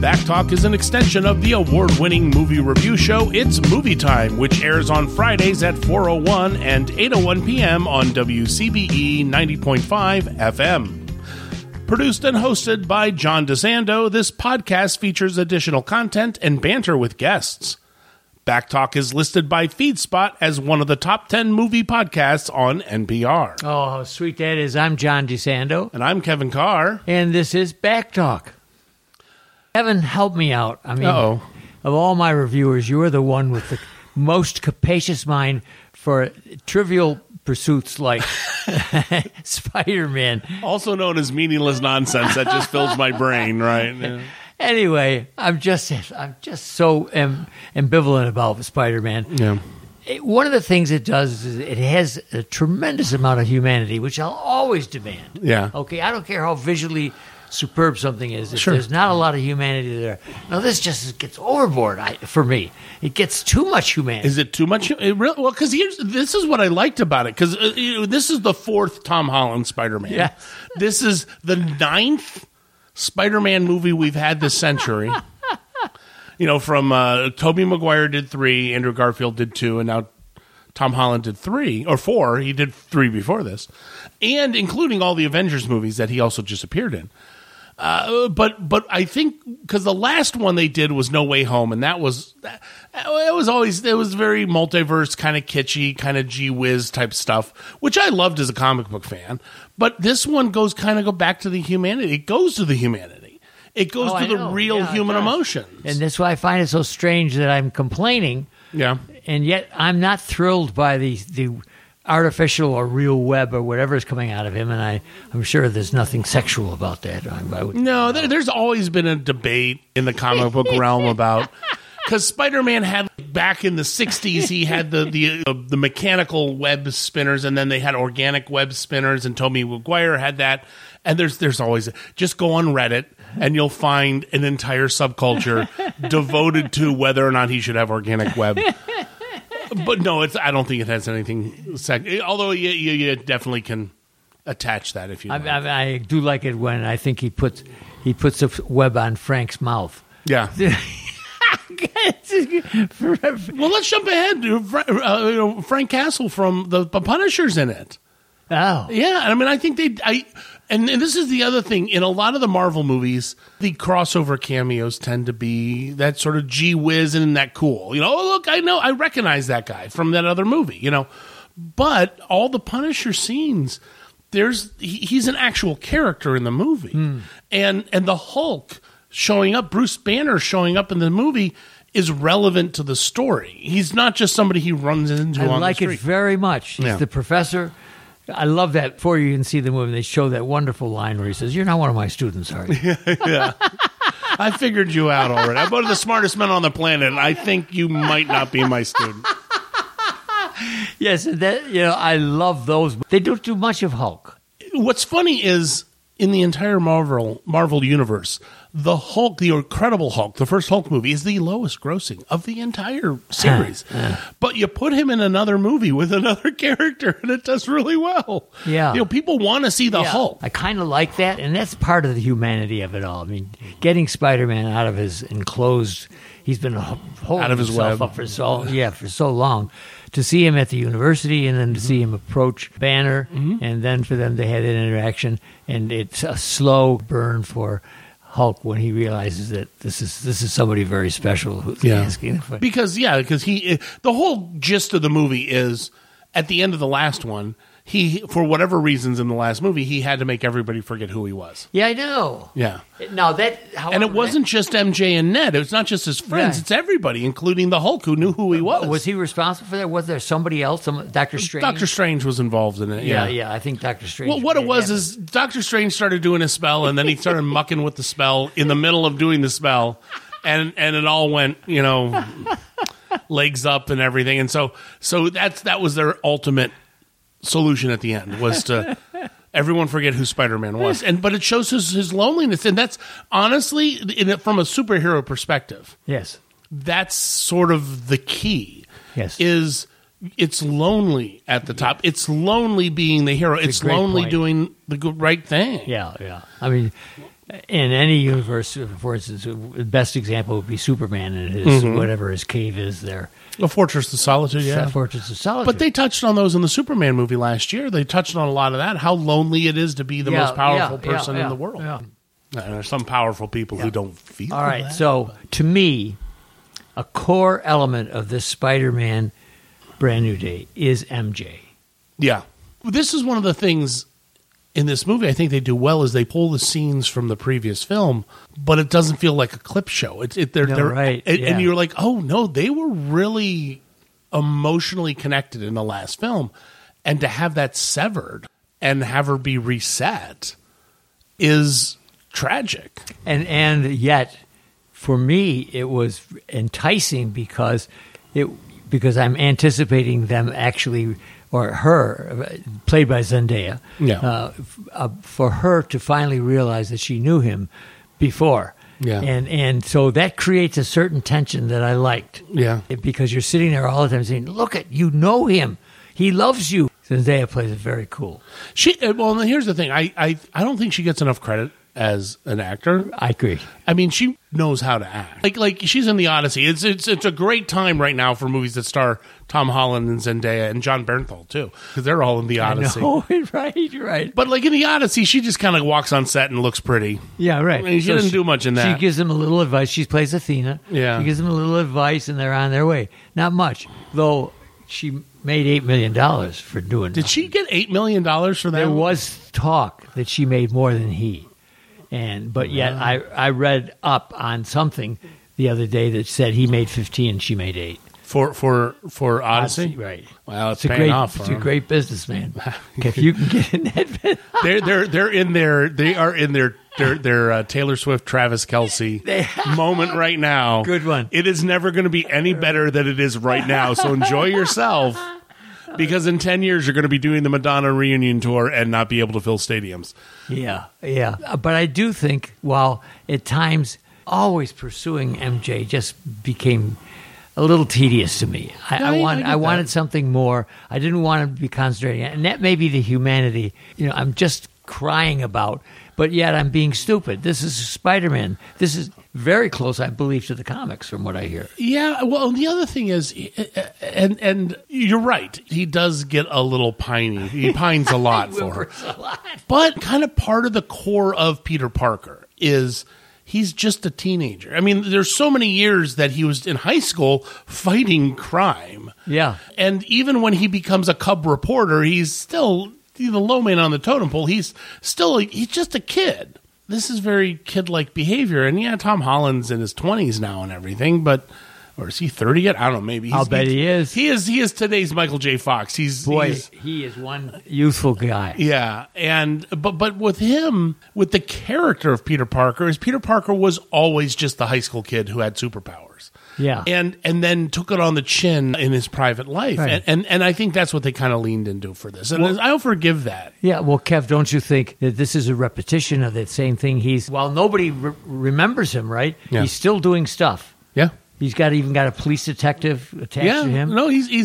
Backtalk is an extension of the award-winning movie review show It's Movie Time, which airs on Fridays at 4:01 and 8:01 p.m. on WCBE 90.5 FM. Produced and hosted by John DeSando, this podcast features additional content and banter with guests. Backtalk is listed by FeedSpot as one of the top 10 movie podcasts on NPR. Oh, how sweet that is. I'm John DeSando. And I'm Kevin Carr. And this is Backtalk. Kevin, help me out. I mean, of all my reviewers, you're the one with the most capacious mind for trivial pursuits like Spider-Man. Also known as meaningless nonsense that just fills my brain, right? Yeah. Anyway, I'm just so ambivalent about Spider-Man. Yeah. One of the things it does is it has a tremendous amount of humanity, which I'll always demand. Yeah. Okay, I don't care how visually superb something is. If Sure. there's not a lot of humanity there. No, this just gets overboard for me. It gets too much humanity. Is it too much? Well, because this is what I liked about it, because this is the fourth Tom Holland Spider-Man. Yeah. This is the ninth Spider-Man movie we've had this century. From Tobey Maguire did 3, Andrew Garfield did 2, and now Tom Holland did 3 or 4. He did 3 before this, and including all the Avengers movies that he also just appeared in. But I think because the last one they did was No Way Home, and it was very multiverse, kind of kitschy, kind of gee whiz type stuff, which I loved as a comic book fan. But this one go back to the humanity. It goes to the humanity. It goes to the real human emotions. And that's why I find it so strange that I'm complaining. Yeah. And yet I'm not thrilled by the artificial or real web or whatever is coming out of him, and I'm sure there's nothing sexual about that. There's always been a debate in the comic book realm about, because Spider-Man had, back in the 60s, he had the mechanical web spinners, and then they had organic web spinners, and Tobey Maguire had that. And there's always, just go on Reddit and you'll find an entire subculture devoted to whether or not he should have organic web. But no, I don't think it has anything. Although you definitely can attach that if you want. I do like it when I think he puts a web on Frank's mouth. Yeah. Well, let's jump ahead. Frank Castle from the Punisher's in it. Oh. Yeah, I mean, I think and this is the other thing. In a lot of the Marvel movies, the crossover cameos tend to be that sort of gee whiz and that cool. Oh, look, I recognize that guy from that other movie, But all the Punisher scenes, he's an actual character in the movie. And the Hulk showing up, Bruce Banner showing up in the movie is relevant to the story. He's not just somebody he runs into on the street. I like it very much. He's the professor. I love that. Before you can see the movie, they show that wonderful line where he says, "You're not one of my students, are you?" Yeah. I figured you out already. I'm one of the smartest men on the planet, and I think you might not be my student. Yes, I love those. They don't do much of Hulk. What's funny is, in the entire Marvel universe, the Hulk, the Incredible Hulk, the first Hulk movie, is the lowest grossing of the entire series. But you put him in another movie with another character, and it does really well. Yeah. People want to see the Hulk. I kind of like that, and that's part of the humanity of it all. I mean, getting Spider-Man out of his enclosed, he's been holding himself up for so long. To see him at the university, and then to see him approach Banner, and then for them to have that interaction, and it's a slow burn for Hulk when he realizes that this is somebody very special who's asking for. Because the whole gist of the movie is, at the end of the last one, he, for whatever reasons in the last movie, he had to make everybody forget who he was. Yeah, I know. Yeah. Now and it wasn't just MJ and Ned. It was not just his friends. Right. It's everybody, including the Hulk, who knew who he was. Was he responsible for that? Was there somebody else? Dr. Strange? Dr. Strange was involved in it. Yeah. I think Dr. Strange. Well, what it was is Dr. Strange started doing a spell, and then he started mucking with the spell in the middle of doing the spell, and it all went, legs up and everything. And so that was their ultimate solution at the end, was to everyone forget who Spider-Man was. But it shows his loneliness, and that's honestly, from a superhero perspective. Yes, that's sort of the key. Yes, is it's lonely at the top. It's lonely being the hero. It's lonely doing the right thing. Yeah. I mean, in any universe, for instance, the best example would be Superman and his whatever his cave is there. A Fortress of Solitude, yeah. Fortress of Solitude. But they touched on those in the Superman movie last year. They touched on a lot of that, how lonely it is to be the most powerful person in the world. Yeah. And there's some powerful people who don't feel All right, that. so to me, a core element of this Spider-Man Brand New Day is MJ. Yeah. This is one of the things in this movie I think they do well is they pull the scenes from the previous film, but it doesn't feel like a clip show. And you're like, oh no, they were really emotionally connected in the last film, and to have that severed and have her be reset is tragic. And yet, for me, it was enticing because I'm anticipating them actually. Or her, played by Zendaya, for her to finally realize that she knew him before. Yeah. And so that creates a certain tension that I liked. Yeah. Because you're sitting there all the time saying, look, you know him. He loves you. Zendaya plays it very cool. Well, here's the thing. I don't think she gets enough credit as an actor. I agree. I mean, she knows how to act. Like she's in The Odyssey. It's a great time right now for movies that star Tom Holland and Zendaya and John Bernthal too, because they're all in The Odyssey. I know, right. But like in The Odyssey, she just kind of walks on set and looks pretty. Yeah, right. I mean, she didn't do much in that. She gives them a little advice. She plays Athena. Yeah. She gives them a little advice, and they're on their way. Not much, though. She made $8 million for doing. Did she get $8 million for that? There was talk that she made more than he. But yet I read up on something the other day that said he made 15 and she made 8 for Odyssey. Right. Well, it's paying off. It's a great businessman. If you can get in that, they are in their Taylor Swift, Travis Kelce moment right now. Good one. It is never going to be any better than it is right now. So enjoy yourself. Because in 10 years, you're going to be doing the Madonna reunion tour and not be able to fill stadiums. Yeah. But I do think, while at times always pursuing MJ just became a little tedious to me. I wanted something more. I didn't want to be concentrating. And that may be the humanity I'm just crying about, but yet I'm being stupid. This is Spider-Man. This is very close, I believe, to the comics from what I hear. Yeah, well, the other thing is, and you're right, he does get a little piney. He pines a lot for her. But kind of part of the core of Peter Parker is he's just a teenager. I mean, there's so many years that he was in high school fighting crime. Yeah. And even when he becomes a cub reporter, he's still the low man on the totem pole. He's just a kid. This is very kid-like behavior. And yeah, Tom Holland's in his 20s now and everything, but or is he 30 yet? I don't know. Maybe I'll bet he is. He is today's Michael J. Fox. He is one youthful guy. Yeah, and but with him, with the character of Peter Parker, is Peter Parker was always just the high school kid who had superpowers. Yeah, and then took it on the chin in his private life, right. and I think that's what they kind of leaned into for this, and I'll forgive that. Yeah, well, Kev, don't you think that this is a repetition of that same thing? While nobody remembers him, right? Yeah. He's still doing stuff. Yeah. He's even got a police detective attached to him. No, he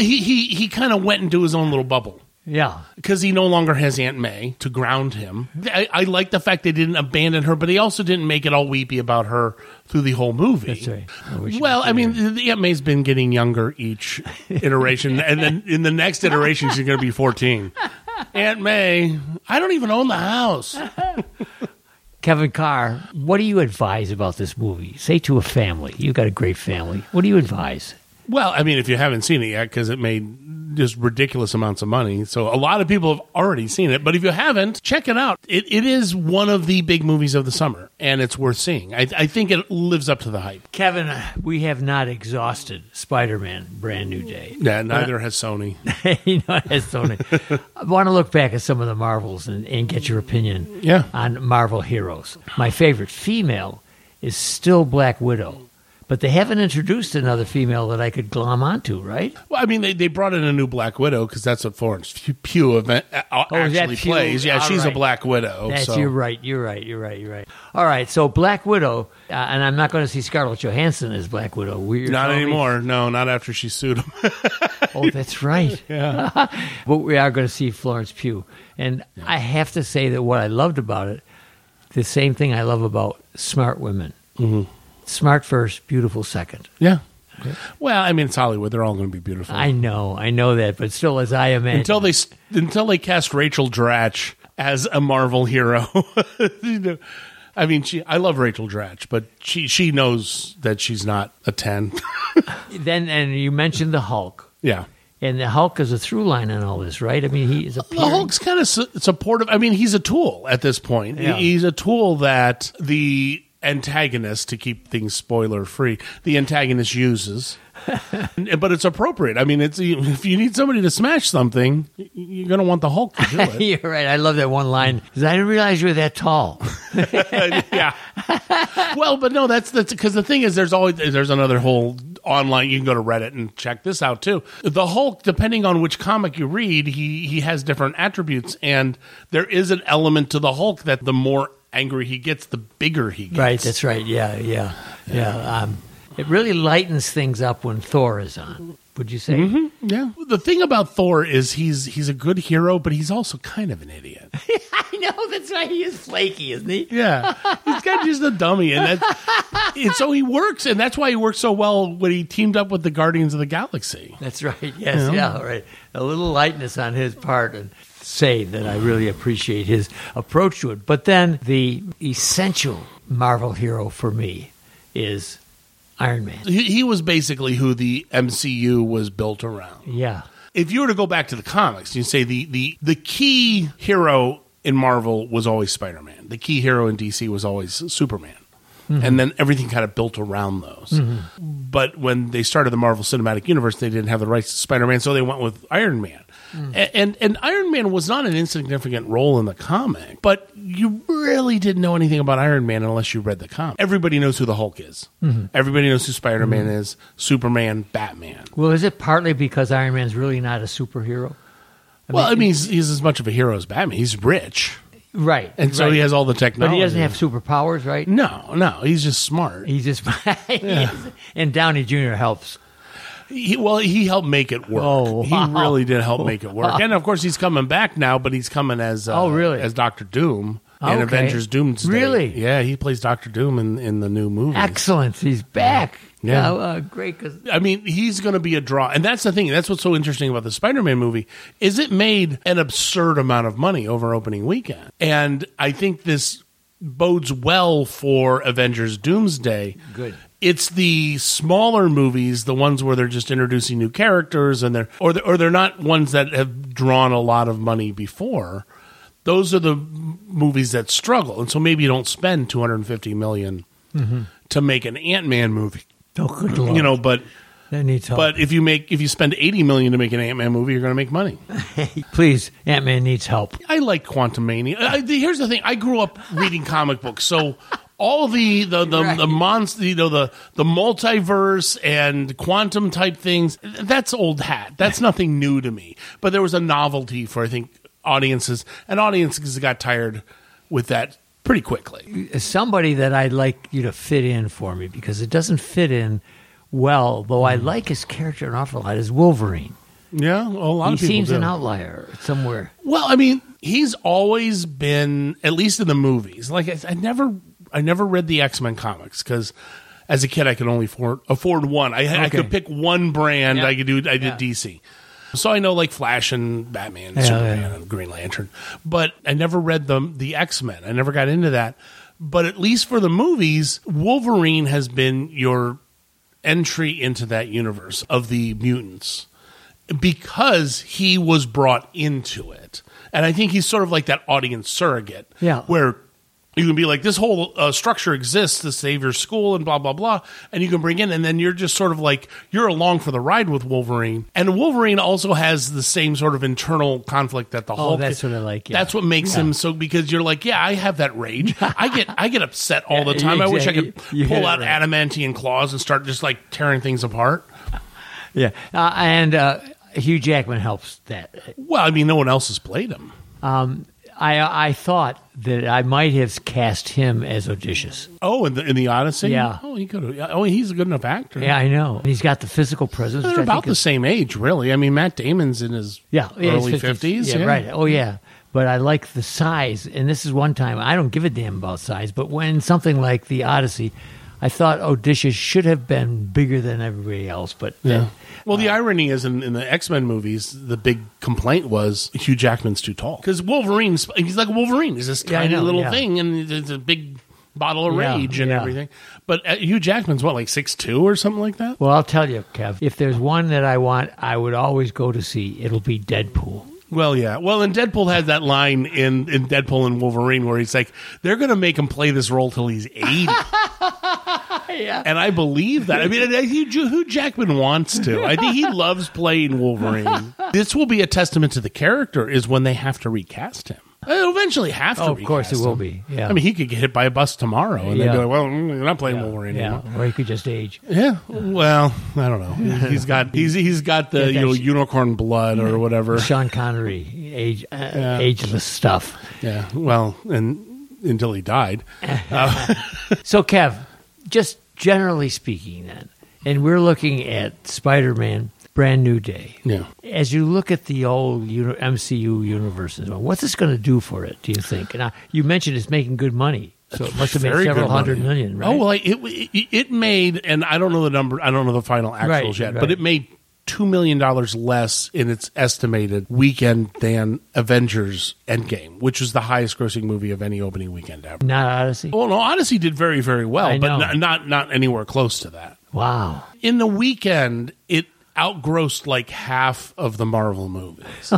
kind of went into his own little bubble. Yeah. Because he no longer has Aunt May to ground him. I like the fact they didn't abandon her, but they also didn't make it all weepy about her through the whole movie. That's right. Well, I mean, Aunt May's been getting younger each iteration, and then in the next iteration, she's going to be 14. Aunt May, I don't even own the house. Kevin Carr, what do you advise about this movie? Say to a family. You've got a great family. What do you advise? Well, I mean, if you haven't seen it yet, because it made just ridiculous amounts of money. So a lot of people have already seen it. But if you haven't, check it out. It is one of the big movies of the summer, and it's worth seeing. I think it lives up to the hype. Kevin, we have not exhausted Spider-Man Brand New Day. Yeah, neither has Sony. Has Sony. I want to look back at some of the Marvels and get your opinion on Marvel heroes. My favorite female is still Black Widow. But they haven't introduced another female that I could glom onto, right? Well, I mean, they brought in a new Black Widow because that's what Florence Pugh actually plays. Yeah, she's a Black Widow. You're right. All right, so Black Widow, and I'm not going to see Scarlett Johansson as Black Widow. Not anymore. No, not after she sued him. Oh, that's right. Yeah. But we are going to see Florence Pugh. And I have to say that what I loved about it, the same thing I love about smart women. Mm-hmm. Smart first, beautiful second. Yeah. Okay. Well, I mean, it's Hollywood. They're all going to be beautiful. I know that, but still, as I imagine. Until they cast Rachel Dratch as a Marvel hero. I mean, I love Rachel Dratch, but she knows that she's not a 10. And you mentioned the Hulk. Yeah. And the Hulk is a through line in all this, right? I mean, he is the Hulk's kind of supportive. I mean, he's a tool at this point. Yeah. He's a tool that the antagonist, to keep things spoiler free, the antagonist uses. But it's appropriate. I mean, if you need somebody to smash something, you're going to want the Hulk to do it. You're right. I love that one line. I didn't realize you were that tall. Yeah. Well, but no, that's because the thing is, there's another whole online. You can go to Reddit and check this out too. The Hulk, depending on which comic you read, he has different attributes, and there is an element to the Hulk that the more angry he gets, the bigger he gets. Right. That's right. Yeah. It really lightens things up when Thor is on. Would you say? Mm-hmm. Yeah. The thing about Thor is he's a good hero, but he's also kind of an idiot. I know, that's right. He is flaky, isn't he? Yeah. He's got just a dummy, and so he works, and that's why he works so well when he teamed up with the Guardians of the Galaxy. That's right. Yes. Yeah. Right. A little lightness on his part, and say that I really appreciate his approach to it. But then the essential Marvel hero for me is Iron Man. He was basically who the MCU was built around. Yeah. If you were to go back to the comics, you say the key hero in Marvel was always Spider-Man. The key hero in DC was always Superman. Mm-hmm. And then everything kind of built around those. Mm-hmm. But when they started the Marvel Cinematic Universe, they didn't have the rights to Spider-Man, so they went with Iron Man. Mm. And Iron Man was not an insignificant role in the comic, but you really didn't know anything about Iron Man unless you read the comic. Everybody knows who the Hulk is. Mm-hmm. Everybody knows who Spider-Man is, Superman, Batman. Well, is it partly because Iron Man's really not a superhero? I mean, he's as much of a hero as Batman. He's rich. Right. And so he has all the technology. But he doesn't have superpowers, right? No. He's just smart. And Downey Jr. helps. He helped make it work. Oh, wow. He really did help make it work. And, of course, he's coming back now, but he's coming as as Dr. Doom in Avengers Doomsday. Really? Yeah, he plays Dr. Doom in the new movie. Excellent. He's back. Yeah. Great. I mean, he's going to be a draw. And that's the thing. That's what's so interesting about the Spider-Man movie is it made an absurd amount of money over opening weekend. And I think this bodes well for Avengers Doomsday. Good. It's the smaller movies, the ones where they're just introducing new characters, and they're not ones that have drawn a lot of money before. Those are the movies that struggle, and so maybe you don't spend $250 million to make an Ant-Man movie. Oh, good Lord. But that needs help. But if you spend $80 million to make an Ant-Man movie, you're going to make money. Please, Ant-Man needs help. I like Quantumania. Here's the thing: I grew up reading comic books, so. All the monster, the multiverse and quantum type things, that's old hat. That's nothing new to me. But there was a novelty for, I think, audiences, and audiences got tired with that pretty quickly. Somebody that I'd like you to fit in for me, because it doesn't fit in well, though I like his character an awful lot, is Wolverine. Yeah, well, a lot of people He seems do. an outlier somewhere. Well, I mean, he's always been, at least in the movies, like I never read the X-Men comics because as a kid I could only afford one. I could pick one brand. Yep. I did DC. So I know like Flash and Batman, Superman and Green Lantern. But I never read the X-Men. I never got into that. But at least for the movies, Wolverine has been your entry into that universe of the mutants because he was brought into it. And I think he's sort of like that audience surrogate where you can be like, this whole structure exists to save your school and blah, blah, blah. And you can bring in, and then you're just sort of like, you're along for the ride with Wolverine. And Wolverine also has the same sort of internal conflict that the Hulk. That's what I like. Yeah. That's what makes him so, because you're like, I have that rage. I get upset all the time. Exactly. I wish I could pull out adamantine claws and start just like tearing things apart. Yeah. And Hugh Jackman helps that. Well, I mean, no one else has played him. I thought that I might have cast him as Odysseus. Oh, in the Odyssey? Yeah. Oh, he could have. Oh, he's a good enough actor. Yeah, I know. He's got the physical presence. They're about the same age, really. I mean, Matt Damon's in his early 50s. Yeah, right. Oh, yeah. but I like the size. And this is one time I don't give a damn about size, but when something like the Odyssey, I thought Odysseus should have been bigger than everybody else. But well, the irony is in the X-Men movies, the big complaint was Hugh Jackman's too tall because he's like Wolverine. He's this tiny little thing, and it's a big bottle of rage and everything. But Hugh Jackman's what, like 6'2" or something like that? Well, I'll tell you, Kev, if there's one that I would always go to see, it'll be Deadpool. Well, yeah. Well, and Deadpool had that line in Deadpool and Wolverine where he's like, they're going to make him play this role till he's 80. Yeah. And I believe that. I mean, Hugh Jackman wants to. I think he loves playing Wolverine. This will be a testament to the character is when they have to recast him. They'll eventually have to recast him. Of course it will be. Yeah. I mean, he could get hit by a bus tomorrow and they'd be like, well, you're not playing Wolverine anymore. Or he could just age. Yeah. Well, I don't know. He's got the unicorn blood or whatever. Sean Connery, ageless stuff. Yeah. Well, and until he died. So, Kev, just generally speaking then, and we're looking at Spider-Man Brand New Day. Yeah. As you look at the old MCU universe, what's this going to do for it, do you think? And you mentioned it's making good money. So it must have made several $100 million, right? Oh, well, it made, and I don't know the number, I don't know the final actuals yet, but it made $2 million less in its estimated weekend than Avengers Endgame, which was the highest grossing movie of any opening weekend ever. Not Odyssey? Well, no, Odyssey did very, very well, but not anywhere close to that. Wow. In the weekend, it outgrossed like half of the Marvel movies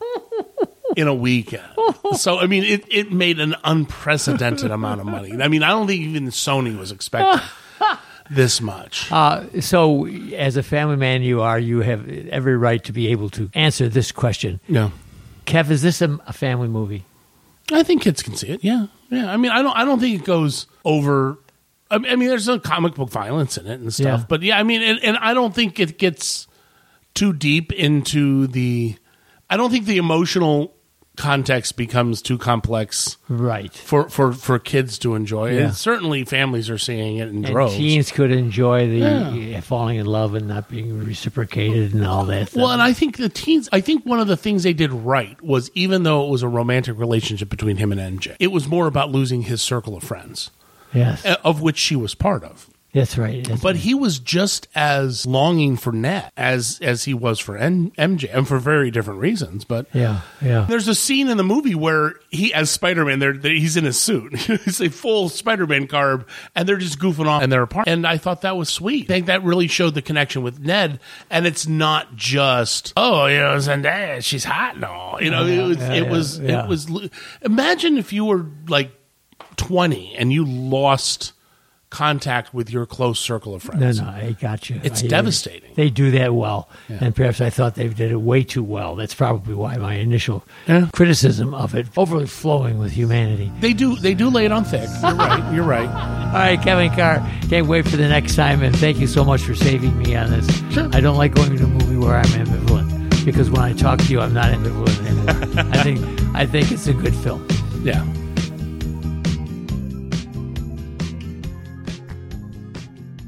in a weekend. So, I mean, it made an unprecedented amount of money. I mean, I don't think even Sony was expecting this much. So, as a family man you have every right to be able to answer this question. Yeah. Kev, is this a family movie? I think kids can see it, yeah. Yeah, I mean, I don't think it goes over... I mean, there's some comic book violence in it and stuff, but yeah, I mean, and I don't think it gets too deep into I don't think the emotional context becomes too complex, right? For kids to enjoy. Yeah. And certainly, families are seeing it in droves. Teens could enjoy the falling in love and not being reciprocated and all that. Well, and I think one of the things they did right was even though it was a romantic relationship between him and MJ, it was more about losing his circle of friends. Yes. Of which she was part of. That's right. But he was just as longing for Ned as he was for MJ, and for very different reasons. But yeah. There's a scene in the movie where he, as Spider-Man, he's in his suit. It's a full Spider-Man garb, and they're just goofing off, and they're apart. And I thought that was sweet. I think that really showed the connection with Ned, and it's not just, Zendaya, she's hot and all. It was. Imagine if you were like 20 and you lost contact with your close circle of friends. No, I got you. It's devastating. They do that well, and perhaps I thought they did it way too well. That's probably why my initial criticism of it, overly flowing with humanity. They do lay it on thick. You're right. All right, Kevin Carr, can't wait for the next time, and thank you so much for saving me on this. Sure. I don't like going to a movie where I'm ambivalent, because when I talk to you, I'm not ambivalent anymore. I think it's a good film. Yeah.